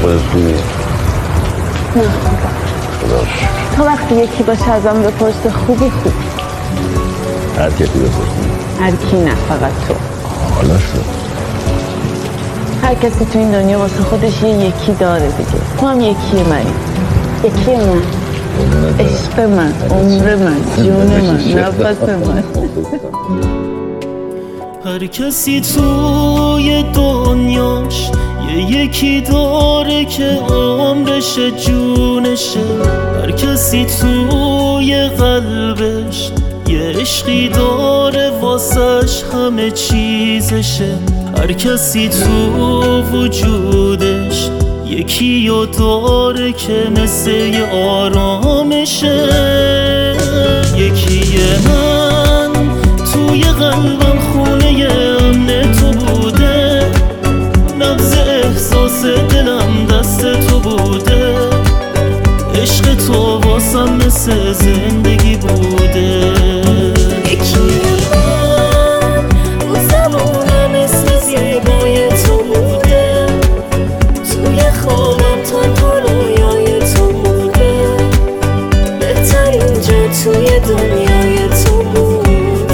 خودت خوبی؟ نه خداش تا وقتی یکی باشه ازم بپرسه خوبی خوب هر کسی بپرسه هر کی نه فقط تو حالا شد هر کسی تو این دنیا واسه خودش یکی داره دیگه تو هم یکی منی یکی من عشق من عمر من جون من نفس من هر کسی توی دنیاش یکی داره که عمرشه جونشه هر کسی توی قلبش یه عشقی داره واسش همه چیزشه هر کسی تو وجودش یکی رو داره که مثل یه آرامشه یکی من توی قلبم خونه امن تو بوده نبض احساس دلم دست تو بوده عشق تو واسم مثل زندگی بوده یکی من اون زمانم اسم زیبای تو بوده توی خوابم تنها رویای تو بوده بهترین جا توی دنیای تو بوده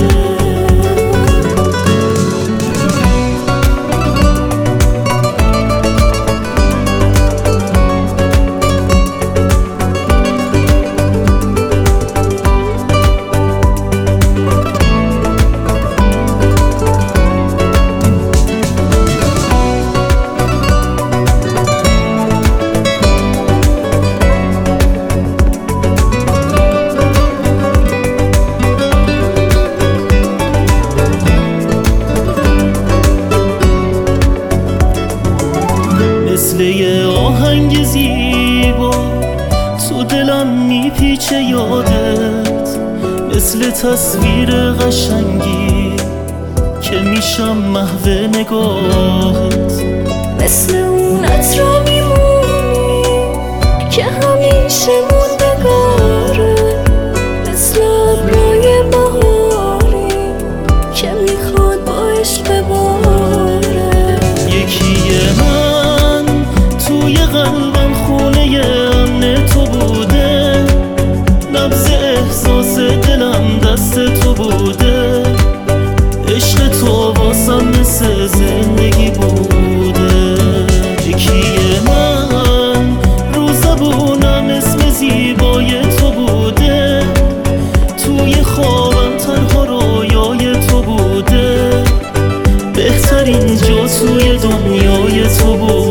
مثل یه آهنگ زیبا تو دلم میپیچه یادت مثل تصویر قشنگی که میشم محو نگاهت مثل اون عطرا میمونی که همیشه موندگاره مثل ابرای بهاری که میخواد با عشق بباره یکی من توی قلبم خونه امن تو بوده نبض احساس دلم دست تو بوده عشق تو واسم مثل زندگی بوده یکی من رو زبونم اسم زیبای تو بوده توی خوابم تنها رویای تو بوده بهترین جا توی دنیای تو بوده